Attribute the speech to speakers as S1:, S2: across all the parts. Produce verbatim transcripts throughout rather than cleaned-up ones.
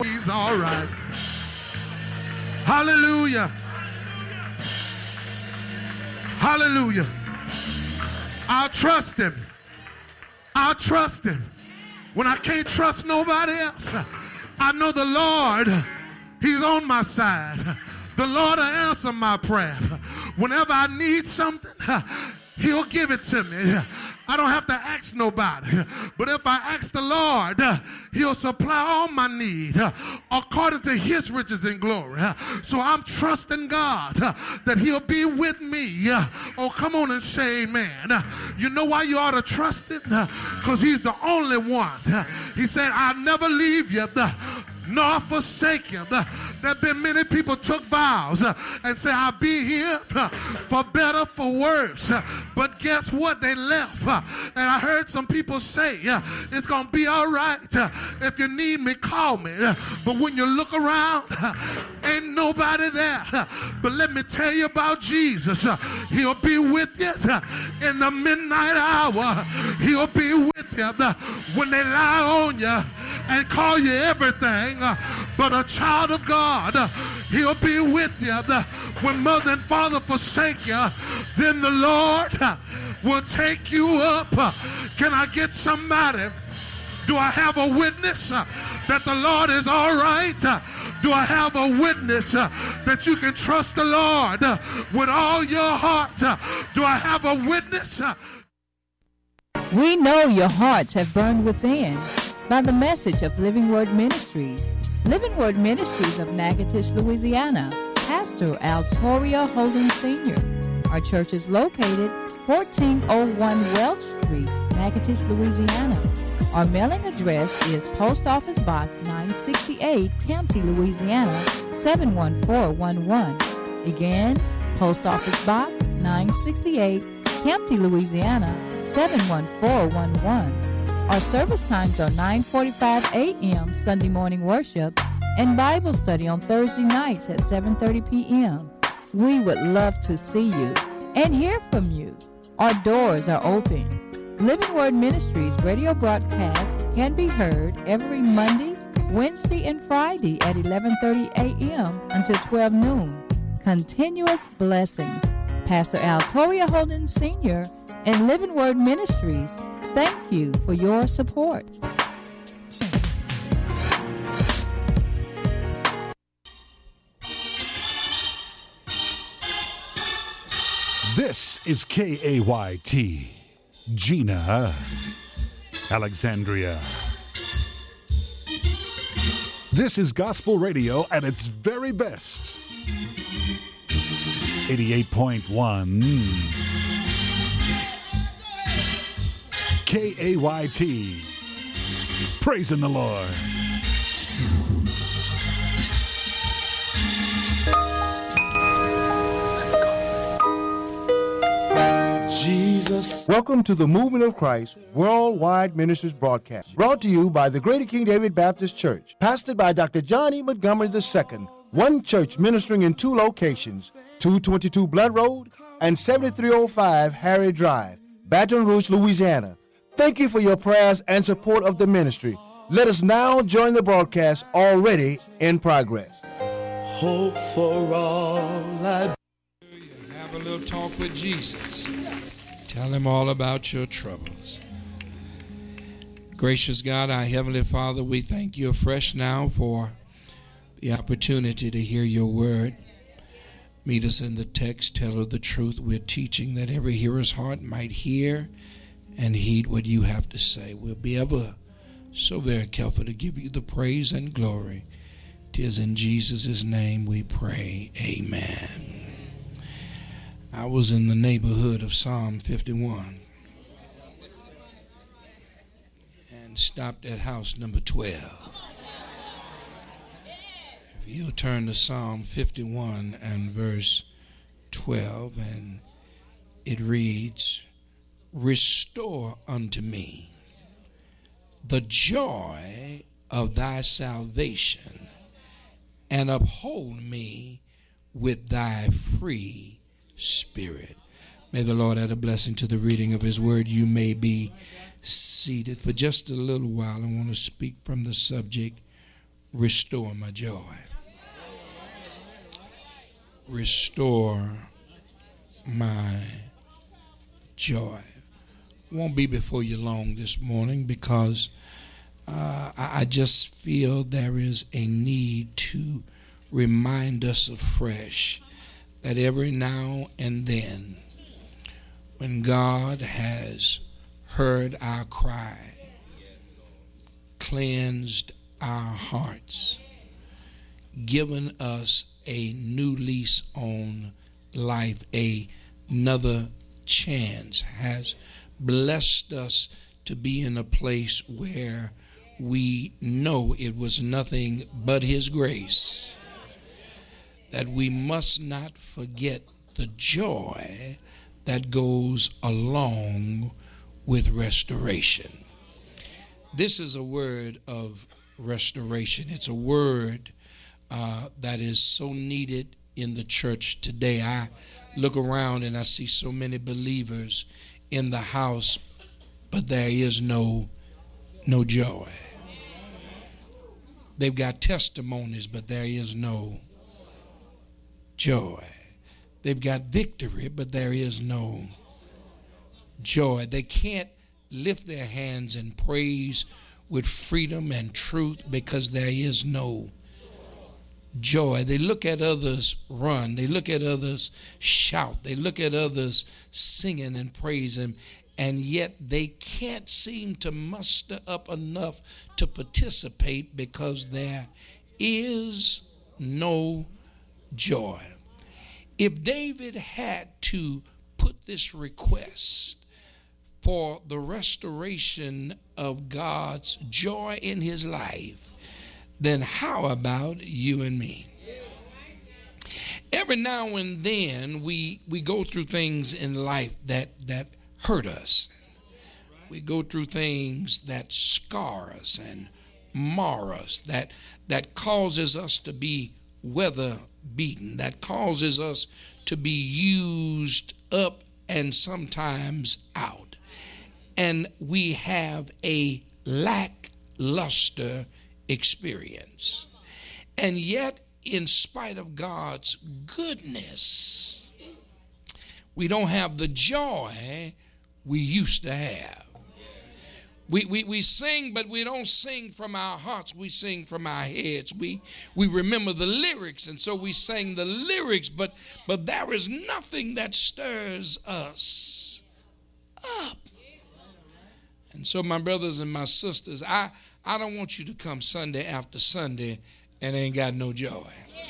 S1: He's all right. Hallelujah. Hallelujah. I'll trust him. I'll trust him. When I can't trust nobody else, I know the Lord, he's on my side. The Lord will answer my prayer. Whenever I need something, he'll give it to me. I don't have to ask nobody. But if I ask the Lord, he'll supply all my need according to his riches and glory. So I'm trusting God that he'll be with me. Oh, come on and say amen. You know why you ought to trust him? Because he's the only one. He said, I'll never leave you nor forsake him. There have been many people took vows uh, and say, I'll be here uh, for better, for worse. Uh, but guess what? They left. Uh, and I heard some people say, uh, it's going to be all right. Uh, if you need me, call me. Uh, but when you look around, uh, ain't nobody there. Uh, but let me tell you about Jesus. Uh, he'll be with you uh, in the midnight hour. He'll be with you uh, when they lie on you and call you everything uh, but a child of God. Uh, he'll be with you uh, when mother and father forsake you. Then the Lord uh, will take you up. Uh, can I get somebody? Do I have a witness uh, that the Lord is all right? Uh, do I have a witness uh, that you can trust the Lord uh, with all your heart? Uh, do I have a witness? Uh,
S2: we know your hearts have burned within by the message of Living Word Ministries. Living Word Ministries of Natchitoches, Louisiana. Pastor Altoria Holden Senior Our church is located fourteen oh one Welch Street, Natchitoches, Louisiana. Our mailing address is Post Office Box nine sixty-eight, Campty, Louisiana, seven one four one one. Again, Post Office Box nine sixty-eight, Campty, Louisiana, seven one four one one. Our service times are nine forty-five a.m. Sunday morning worship and Bible study on Thursday nights at seven thirty p.m. We would love to see you and hear from you. Our doors are open. Living Word Ministries radio broadcast can be heard every Monday, Wednesday, and Friday at eleven thirty a.m. until twelve noon. Continuous blessings. Pastor Altoria Holden Senior and Living Word Ministries, thank you for your support.
S3: This is K A Y T, Gina, Alexandria. This is gospel radio at its very best. eighty-eight point one K A Y T, praising the Lord.
S4: Jesus. Welcome to the Movement of Christ Worldwide Ministries broadcast, brought to you by the Greater King David Baptist Church, pastored by Doctor John E. Montgomery the Second, one church ministering in two locations, two twenty-two Blood Road and seventy-three oh five Harry Drive, Baton Rouge, Louisiana. Thank you for your prayers and support of the ministry. Let us now join the broadcast already in progress.
S5: Hope for all I
S6: Have a little talk with Jesus. Tell him all about your troubles. Gracious God, our Heavenly Father, we thank you afresh now for the opportunity to hear your word. Meet us in the text, tell her the truth we're teaching, that every hearer's heart might hear and heed what you have to say. We'll be ever so very careful to give you the praise and glory. 'Tis in Jesus' name we pray. Amen. I was in the neighborhood of Psalm fifty-one and stopped at house number twelve. If you'll turn to Psalm fifty-one and verse twelve, and it reads, Restore unto me the joy of thy salvation, and uphold me with thy free spirit. May the Lord add a blessing to the reading of his word. You may be seated. For just a little while, I want to speak from the subject, restore my joy. Restore my joy. Won't be before you long this morning because uh, I, I just feel there is a need to remind us afresh that every now and then when God has heard our cry, cleansed our hearts, given us a new lease on life, a, another chance, has blessed us to be in a place where we know it was nothing but his grace, that we must not forget the joy that goes along with restoration. This is a word of restoration. It's a word uh, that is so needed in the church today. I look around and I see so many believers in the house, but there is no no joy. They've got testimonies, but there is no joy. They've got victory, but there is no joy. They can't lift their hands and praise with freedom and truth because there is no joy. They look at others run. They look at others shout. They look at others singing and praising, and yet they can't seem to muster up enough to participate because there is no joy. If David had to put this request for the restoration of God's joy in his life, then how about you and me? Every now and then we we go through things in life that that hurt us. We go through things that scar us and mar us, that that causes us to be weather beaten, that causes us to be used up and sometimes out. And we have a lackluster experience. And yet, in spite of God's goodness, we don't have the joy we used to have. We, we we sing, but we don't sing from our hearts. We sing from our heads. We we remember the lyrics, and so we sing the lyrics, but but there is nothing that stirs us up. And so, my brothers and my sisters, I, I don't want you to come Sunday after Sunday and ain't got no joy.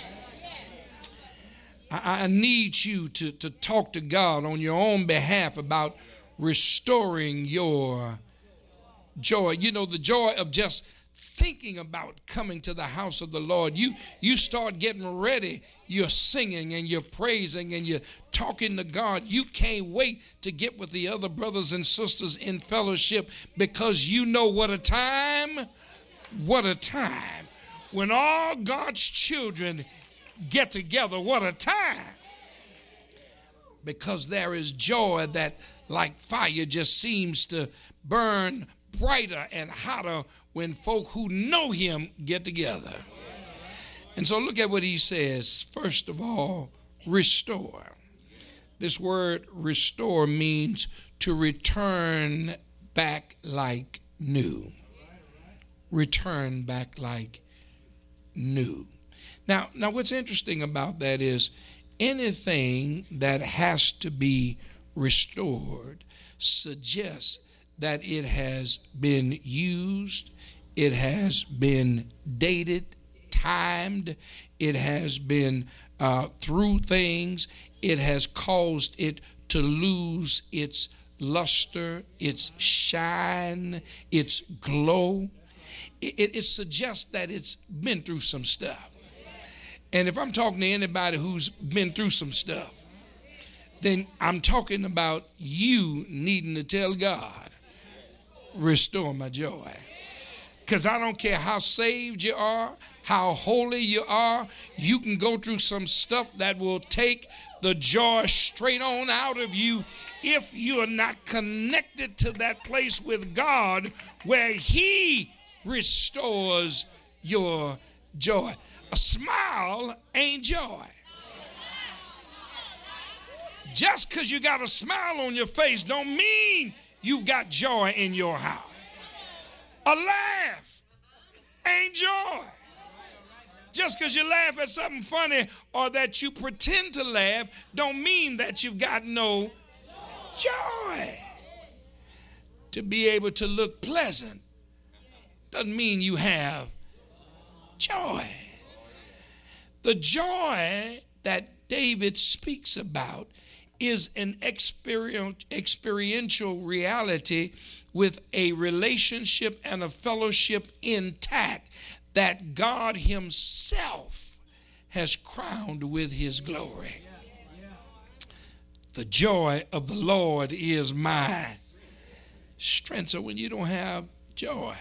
S6: I, I need you to, to talk to God on your own behalf about restoring your joy. You know, the joy of just thinking about coming to the house of the Lord. You you start getting ready. You're singing and you're praising and you're talking to God. You can't wait to get with the other brothers and sisters in fellowship because you know what a time, what a time. When all God's children get together, what a time. Because there is joy that like fire just seems to burn brighter and hotter when folk who know him get together. And so look at what he says. First of all, restore. This word restore means to return back like new. Return back like new. Now, now what's interesting about that is anything that has to be restored suggests that it has been used, it has been dated, timed, it has been uh, through things, it has caused it to lose its luster, its shine, its glow. It, it, it suggests that it's been through some stuff. And if I'm talking to anybody who's been through some stuff, then I'm talking about you needing to tell God, restore my joy. Because I don't care how saved you are, how holy you are, you can go through some stuff that will take the joy straight on out of you if you are not connected to that place with God where he restores your joy. A smile ain't joy. Just because you got a smile on your face don't mean you've got joy in your house. A laugh ain't joy. Just because you laugh at something funny or that you pretend to laugh don't mean that you've got no joy. To be able to look pleasant doesn't mean you have joy. The joy that David speaks about is an experiential reality with a relationship and a fellowship intact that God himself has crowned with his glory. The joy of the Lord is my strength. So when you don't have joy,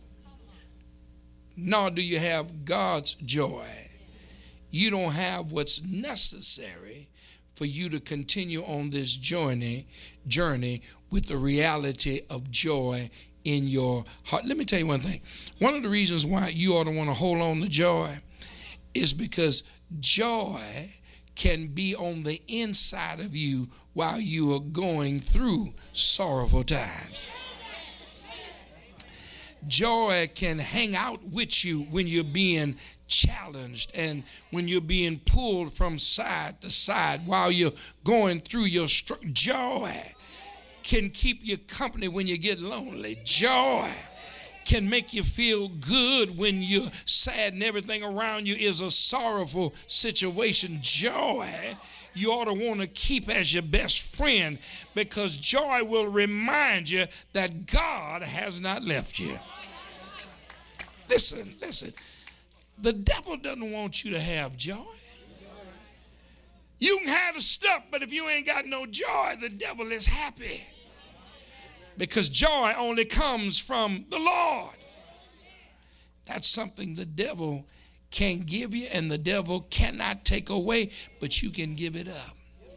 S6: nor do you have God's joy, you don't have what's necessary for you to continue on this journey, journey with the reality of joy in your heart. Let me tell you one thing. One of the reasons why you ought to want to hold on to joy is because joy can be on the inside of you while you are going through sorrowful times. Joy can hang out with you when you're being challenged and when you're being pulled from side to side while you're going through your struggle. Joy can keep you company when you get lonely. Joy can make you feel good when you're sad and everything around you is a sorrowful situation. Joy you ought to want to keep as your best friend, because joy will remind you that God has not left you. Listen, listen. The devil doesn't want you to have joy. You can have the stuff, but if you ain't got no joy, the devil is happy. Because joy only comes from the Lord. That's something the devil can't give you and the devil cannot take away, but you can give it up.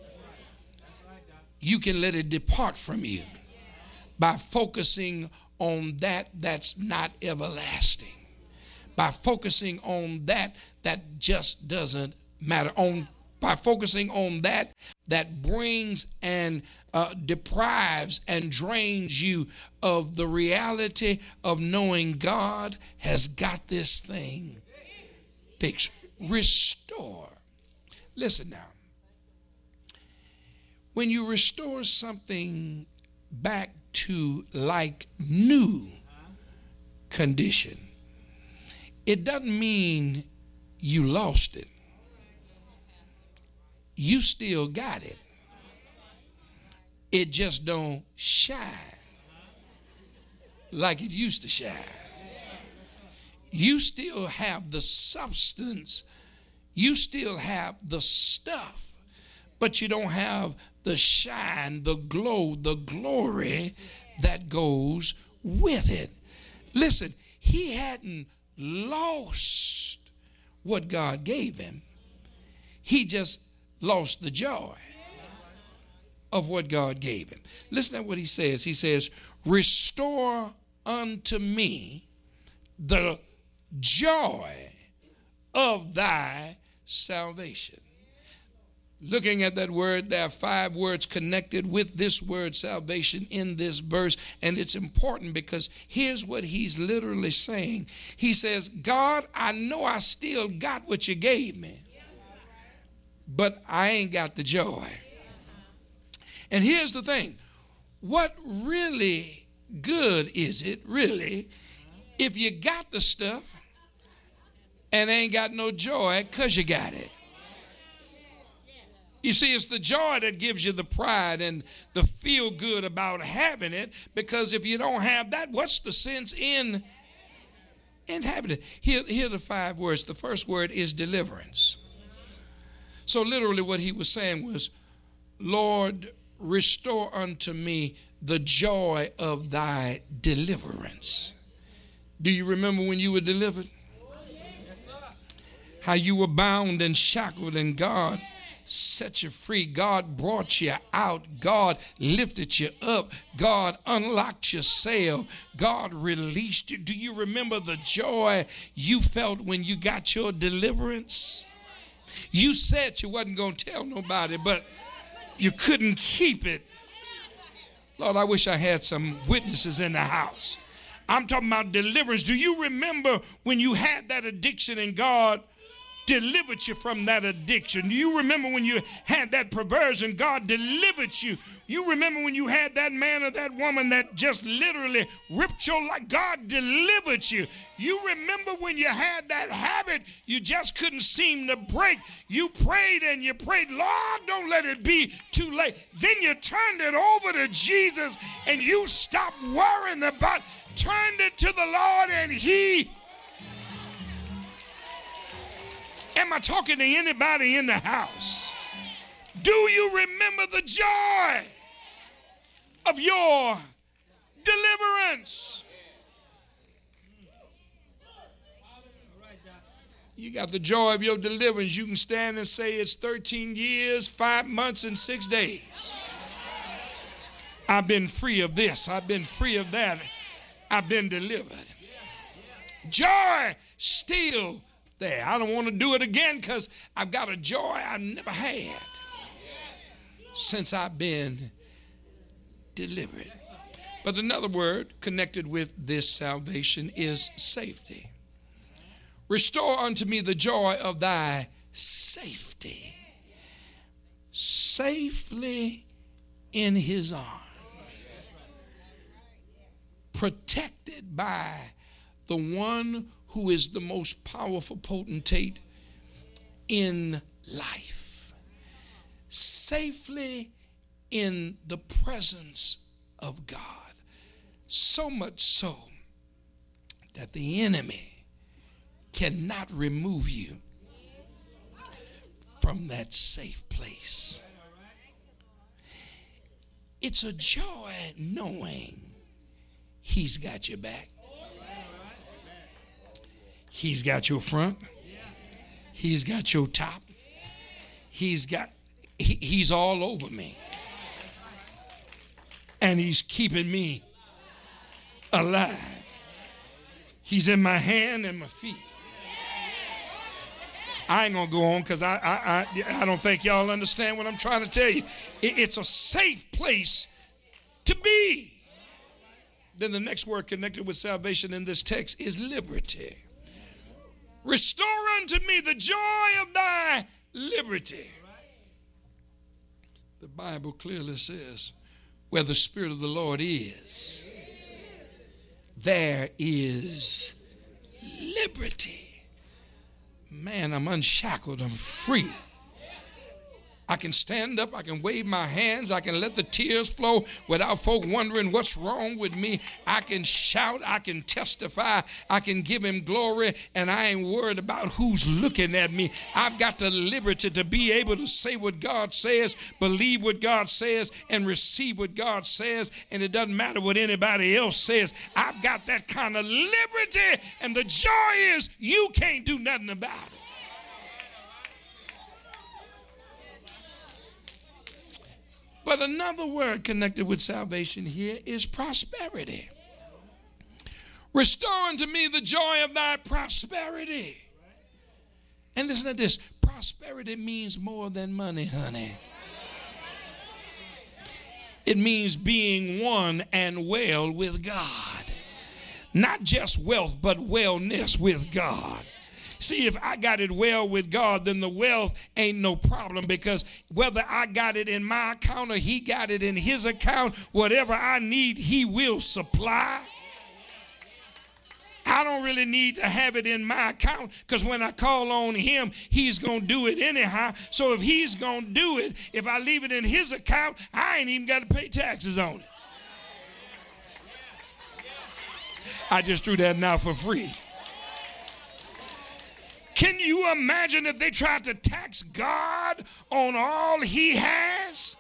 S6: You can let it depart from you by focusing on that that's not everlasting. By focusing on that that just doesn't matter. On by focusing on that that brings and uh, deprives and drains you of the reality of knowing God has got this thing fixed. Restore. Listen now. When you restore something back to like new condition, it doesn't mean you lost it. You still got it. It just don't shine like it used to shine. You still have the substance. You still have the stuff, but you don't have the shine, the glow, the glory that goes with it. Listen, he hadn't lost what God gave him. He just lost the joy of what God gave him. Listen to what he says. He says, restore unto me the joy of thy salvation. Looking at that word, there are five words connected with this word salvation in this verse, and it's important because here's what he's literally saying. He says, God, I know I still got what you gave me, but I ain't got the joy. And here's the thing. What really good is it, really, if you got the stuff and ain't got no joy because you got it? You see, it's the joy that gives you the pride and the feel good about having it, because if you don't have that, what's the sense in, in having it? Here, here are the five words. The first word is deliverance. So literally what he was saying was, Lord, restore unto me the joy of thy deliverance. Do you remember when you were delivered? How you were bound and shackled and God set you free. God brought you out. God lifted you up. God unlocked your cell. God released you. Do you remember the joy you felt when you got your deliverance? You said you wasn't going to tell nobody, but you couldn't keep it. Lord, I wish I had some witnesses in the house. I'm talking about deliverance. Do you remember when you had that addiction and God delivered you from that addiction? Do you remember when you had that perversion? God delivered you. You remember when you had that man or that woman that just literally ripped your life? God delivered you. You remember when you had that habit you just couldn't seem to break? You prayed and you prayed, Lord, don't let it be too late. Then you turned it over to Jesus and you stopped worrying about it. Turned it to the Lord and he. Am I talking to anybody in the house? Do you remember the joy of your deliverance? You got the joy of your deliverance. You can stand and say it's thirteen years, five months, and six days. I've been free of this. I've been free of that. I've been delivered. Joy still there. I don't want to do it again because I've got a joy I never had since I've been delivered. But another word connected with this salvation is safety. Restore unto me the joy of thy safety. Safely in his arms. Protected by the one who is the most powerful potentate in life. Safely in the presence of God. So much so that the enemy cannot remove you from that safe place. It's a joy knowing he's got your back. He's got your front. He's got your top. He's got, he, he's all over me. And he's keeping me alive. He's in my hand and my feet. I ain't gonna go on because I, I, I, I don't think y'all understand what I'm trying to tell you. It, it's a safe place to be. Then the next word connected with salvation in this text is liberty. Restore unto me the joy of thy liberty. The Bible clearly says, where the Spirit of the Lord is, there is liberty. Man, I'm unshackled, I'm free. I can stand up, I can wave my hands, I can let the tears flow without folk wondering what's wrong with me. I can shout, I can testify, I can give him glory, and I ain't worried about who's looking at me. I've got the liberty to be able to say what God says, believe what God says, and receive what God says, and it doesn't matter what anybody else says. I've got that kind of liberty, and the joy is you can't do nothing about it. But another word connected with salvation here is prosperity. Restore unto me the joy of thy prosperity. And listen to this. Prosperity means more than money, honey. It means being one and well with God. Not just wealth, but wellness with God. See, if I got it well with God, then the wealth ain't no problem, because whether I got it in my account or he got it in his account, whatever I need, he will supply. I don't really need to have it in my account, because when I call on him, he's going to do it anyhow. So if he's going to do it, if I leave it in his account, I ain't even got to pay taxes on it. I just threw that now for free. Can you imagine if they tried to tax God on all he has?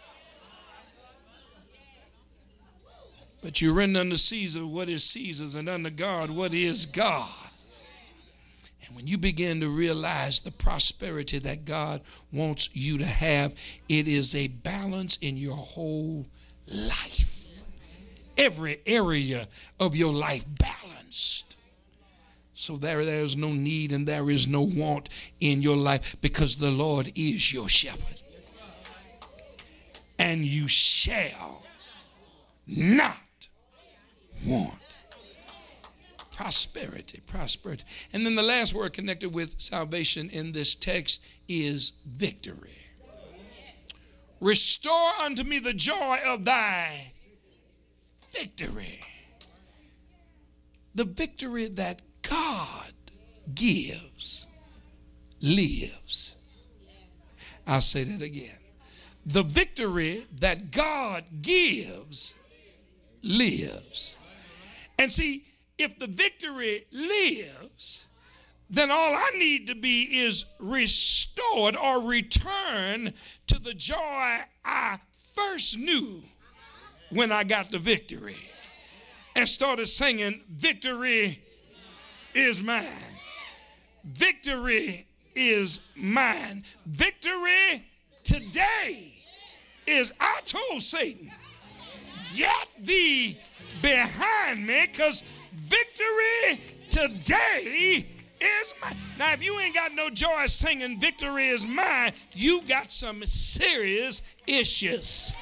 S6: But you render unto Caesar what is Caesar's, and unto God what is God. And when you begin to realize the prosperity that God wants you to have, it is a balance in your whole life. Every area of your life balanced. So there, there is no need and there is no want in your life, because the Lord is your shepherd. And you shall not want. Prosperity, prosperity. And then the last word connected with salvation in this text is victory. Restore unto me the joy of thy victory. The victory that God gives lives. I'll say that again. The victory that God gives lives. And see, if the victory lives, then all I need to be is restored or return to the joy I first knew when I got the victory and started singing, victory is mine. Victory is mine. Victory today is, I told Satan, get thee behind me, because victory today is mine. Now, if you ain't got no joy singing victory is mine, you got some serious issues.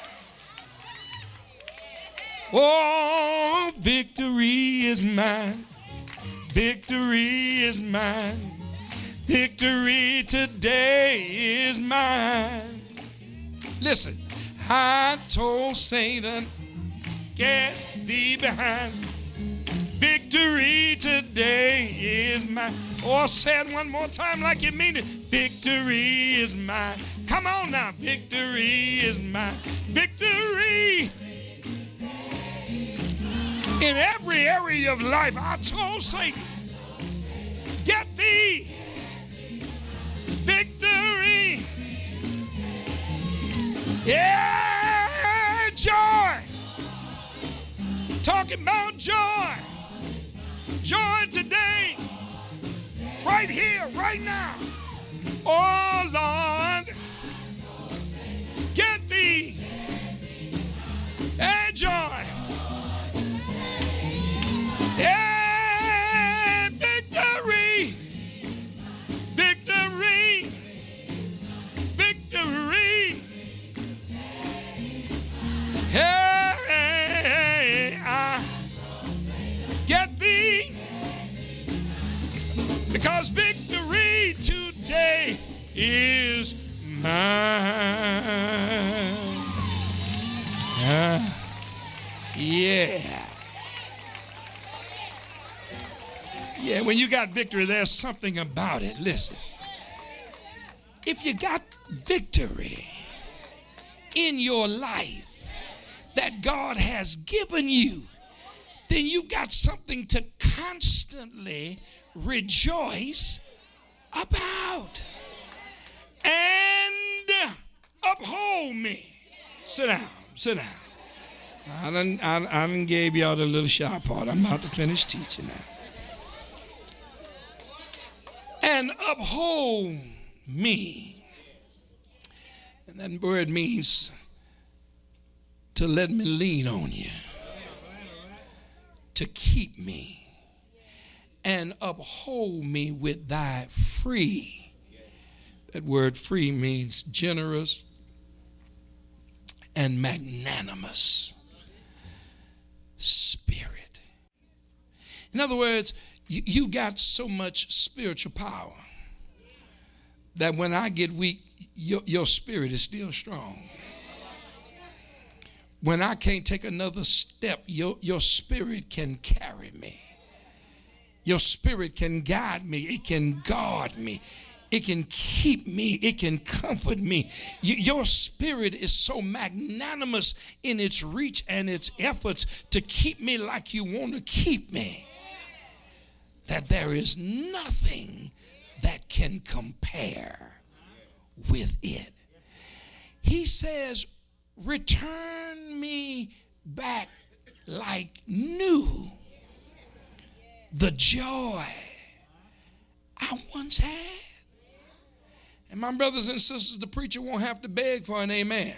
S6: Oh, victory is mine. Victory is mine. Victory today is mine. Listen, I told Satan, get thee behind. Victory today is mine. Oh, say it one more time like you mean it. Victory is mine. Come on now. Victory is mine. Victory. In every area of life, I told Satan, get thee victory. Yeah, joy. Talking about joy. Joy today. Right here, right now. Oh, Lord. Get thee a joy. Yeah, victory. Victory. Victory. Hey, I get thee, because victory today is mine. Uh, yeah. Yeah, when you got victory, there's something about it. Listen, if you got victory in your life that God has given you, then you've got something to constantly rejoice about. And uphold me. Sit down, sit down. I done, I, I done gave y'all the little sharp part. I'm about to finish teaching now. And uphold me. And that word means to let me lean on you, to keep me, and uphold me with thy free. That word free means generous and magnanimous spirit. In other words, you, you got so much spiritual power that when I get weak, your, your spirit is still strong. When I can't take another step, your, your spirit can carry me. Your spirit can guide me. It can guard me. It can keep me. It can comfort me. You, your spirit is so magnanimous in its reach and its efforts to keep me like you want to keep me, that there is nothing that can compare with it. He says, return me back like new, the joy I once had. And my brothers and sisters, the preacher won't have to beg for an amen.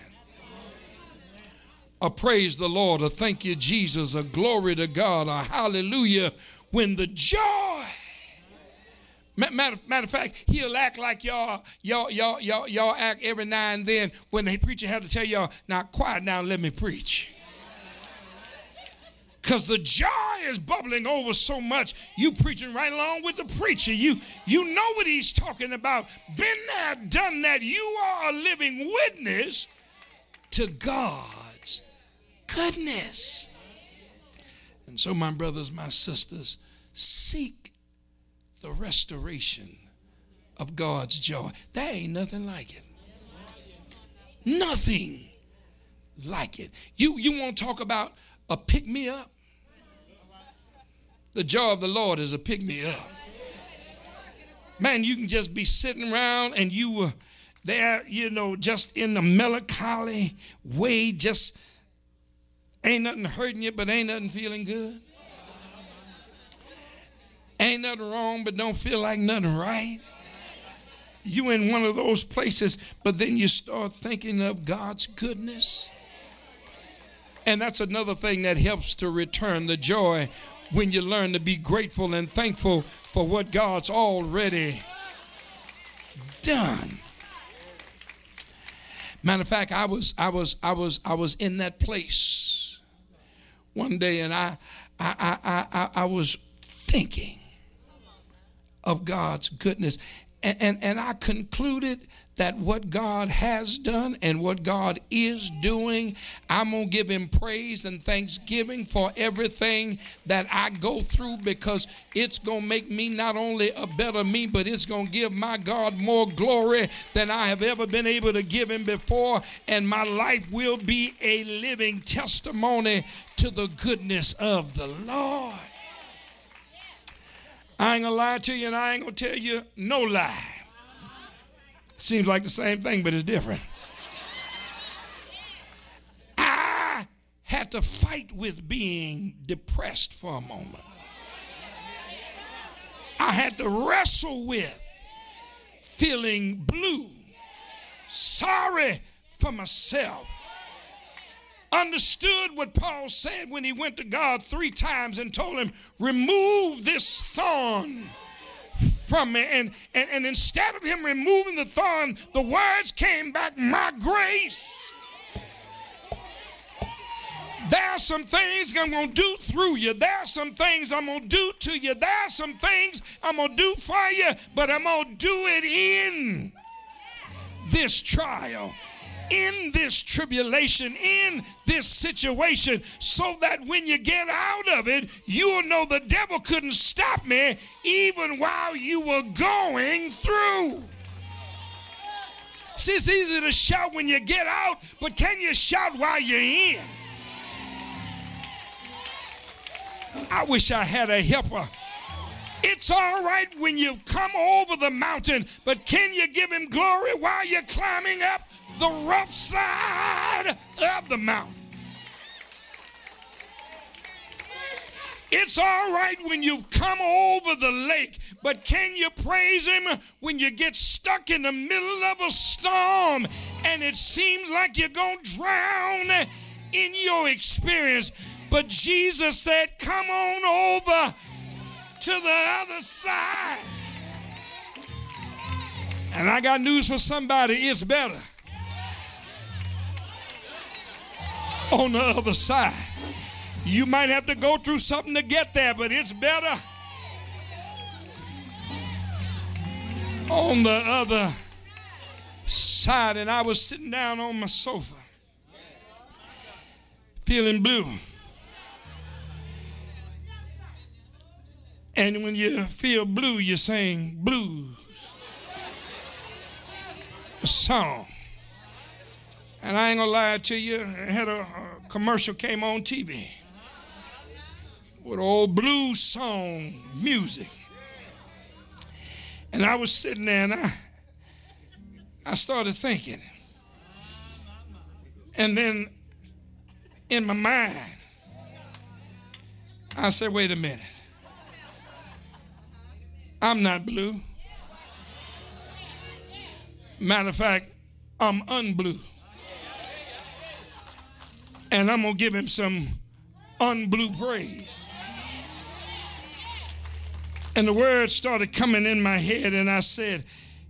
S6: A praise the Lord, a thank you, Jesus, a glory to God, a hallelujah, when the joy. Matter, matter of fact, he'll act like y'all, y'all, y'all, y'all, y'all act every now and then when the preacher had to tell y'all, now quiet down, let me preach. Because the joy is bubbling over so much, you preaching right along with the preacher. You, you know what he's talking about. Been there, done that. You are a living witness to God's goodness. And so, my brothers, my sisters, seek the restoration of God's joy. There ain't nothing like it. Nothing like it. You, you want to talk about a pick-me-up? The joy of the Lord is a pick-me-up. Man, you can just be sitting around and you were there, you know, just in the melancholy way, just ain't nothing hurting you, but ain't nothing feeling good. Ain't nothing wrong, but don't feel like nothing right. You in one of those places, but then you start thinking of God's goodness. And that's another thing that helps to return the joy when you learn to be grateful and thankful for what God's already done. Matter of fact, I was I was I was I was in that place one day, and I I I I, I was thinking of God's goodness, and, and and I concluded that what God has done and what God is doing, I'm going to give him praise and thanksgiving for everything that I go through, because it's going to make me not only a better me, but it's going to give my God more glory than I have ever been able to give him before. And my life will be a living testimony to the goodness of the Lord. I ain't going to lie to you, and I ain't going to tell you no lie. Seems like the same thing, but it's different. I had to fight with being depressed for a moment. I had to wrestle with feeling blue, sorry for myself. Understood what Paul said when he went to God three times and told him, remove this thorn from me. And, and, and instead of him removing the thorn, the words came back, my grace. There are some things I'm going to do through you. There are some things I'm going to do to you. There are some things I'm going to do for you, but I'm going to do it in this trial, in this tribulation, in this situation, so that when you get out of it, you'll know the devil couldn't stop me even while you were going through. See, it's easy to shout when you get out, but can you shout while you're in? I wish I had a helper. It's all right when you come over the mountain, but can you give him glory while you're climbing up the rough side of the mountain? It's all right when you've come over the lake, but can you praise him when you get stuck in the middle of a storm and it seems like you're going to drown in your experience? But Jesus said, come on over to the other side. And I got news for somebody, it's better on the other side. You might have to go through something to get there, but it's better on the other side. And I was sitting down on my sofa feeling blue. And when you feel blue, you sing blues, a song. And I ain't gonna lie to you, I had a, a commercial came on T V with old blues song music. And I was sitting there and I, I started thinking. And then in my mind, I said, wait a minute. I'm not blue. Matter of fact, I'm unblue. And I'm going to give him some unblue praise. And the word started coming in my head, and I said,